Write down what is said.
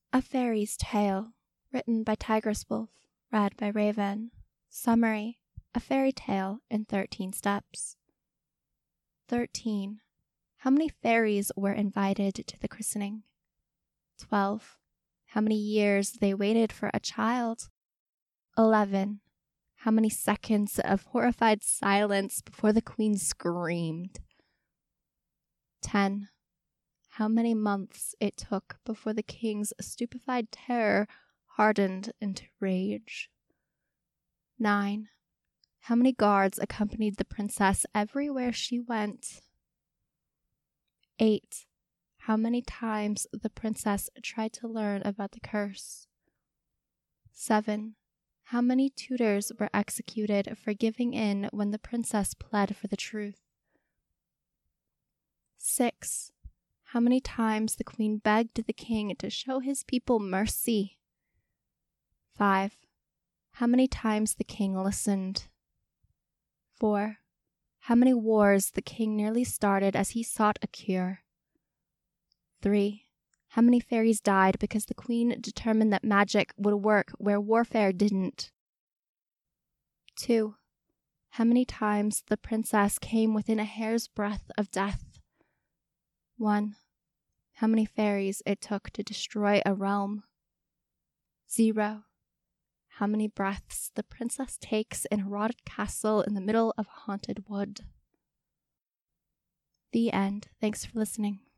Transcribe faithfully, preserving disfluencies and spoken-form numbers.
A Fairy's Tale, written by Tigress Wolf, read by Raven. Summary: a fairy tale in thirteen steps. thirteen. How many fairies were invited to the christening? twelve. How many years they waited for a child? eleven. How many seconds of horrified silence before the queen screamed? ten. How many months it took before the king's stupefied terror hardened into rage? nine. How many guards accompanied the princess everywhere she went? eight. How many times the princess tried to learn about the curse? seven. How many tutors were executed for giving in when the princess pled for the truth? six. How many times the queen begged the king to show his people mercy? five. How many times the king listened? four. How many wars the king nearly started as he sought a cure? three. How many fairies died because the queen determined that magic would work where warfare didn't? two. How many times the princess came within a hair's breadth of death? one. How many fairies it took to destroy a realm? zero. How many breaths the princess takes in a rotted castle in the middle of a haunted wood. The end. Thanks for listening.